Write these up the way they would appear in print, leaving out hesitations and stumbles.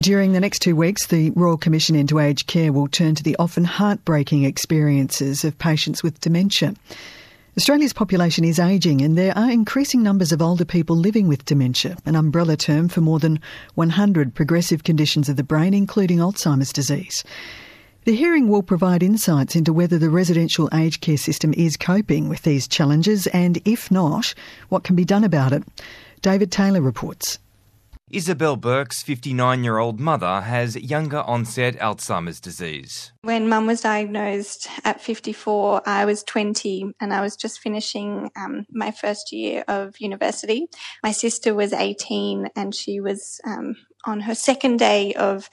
During the next 2 weeks, the Royal Commission into Aged Care will turn to the often heartbreaking experiences of patients with dementia. Australia's population is ageing and there are increasing numbers of older people living with dementia, an umbrella term for more than 100 progressive conditions of the brain, including Alzheimer's disease. The hearing will provide insights into whether the residential aged care system is coping with these challenges and, if not, what can be done about it. David Taylor reports. Isabel Burke's 59-year-old mother has younger onset Alzheimer's disease. When Mum was diagnosed at 54, I was 20 and I was just finishing my first year of university. My sister was 18 and she was on her second day of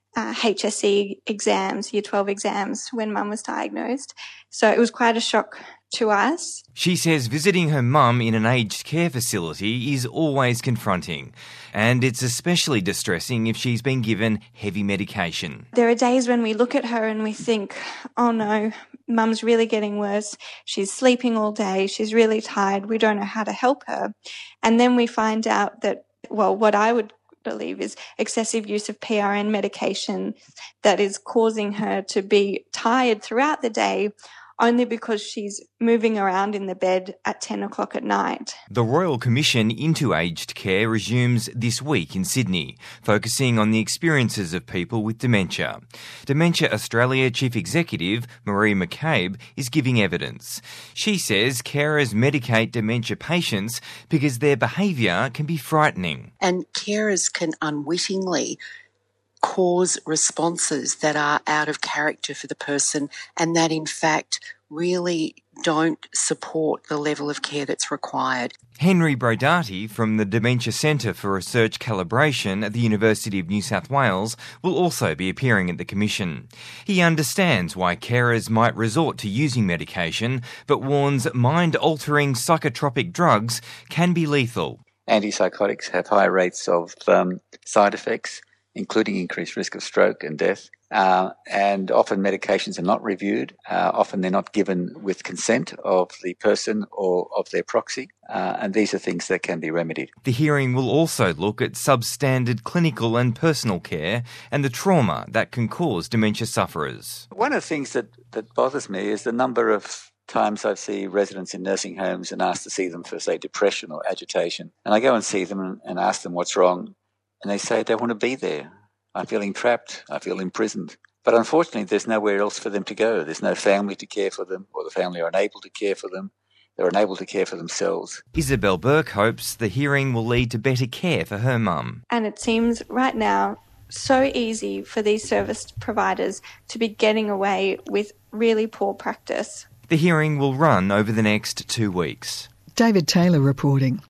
HSC exams, Year 12 exams, when Mum was diagnosed. So it was quite a shock to us. She says visiting her mum in an aged care facility is always confronting, and it's especially distressing if she's been given heavy medication. There are days when we look at her and we think, oh no, Mum's really getting worse. She's sleeping all day. She's really tired. We don't know how to help her. And then we find out that, well, what I would believe is excessive use of PRN medication that is causing her to be tired throughout the day only because she's moving around in the bed at 10 o'clock at night. The Royal Commission into Aged Care resumes this week in Sydney, focusing on the experiences of people with dementia. Dementia Australia Chief Executive Marie McCabe is giving evidence. She says carers medicate dementia patients because their behaviour can be frightening. And carers can unwittingly cause responses that are out of character for the person and that in fact really don't support the level of care that's required. Henry Brodati from the Dementia Centre for Research Calibration at the University of New South Wales will also be appearing at the Commission. He understands why carers might resort to using medication, but warns mind-altering psychotropic drugs can be lethal. Antipsychotics have high rates of side effects, including increased risk of stroke and death. And often medications are not reviewed. Often they're not given with consent of the person or of their proxy. And these are things that can be remedied. The hearing will also look at substandard clinical and personal care and the trauma that can cause dementia sufferers. One of the things that bothers me is the number of times I see residents in nursing homes and ask to see them for, say, depression or agitation. And I go and see them and ask them what's wrong. And they say they want to be there. I'm feeling trapped. I feel imprisoned. But unfortunately, there's nowhere else for them to go. There's no family to care for them, or the family are unable to care for them. They're unable to care for themselves. Isabel Burke hopes the hearing will lead to better care for her mum. And it seems right now so easy for these service providers to be getting away with really poor practice. The hearing will run over the next 2 weeks. David Taylor reporting.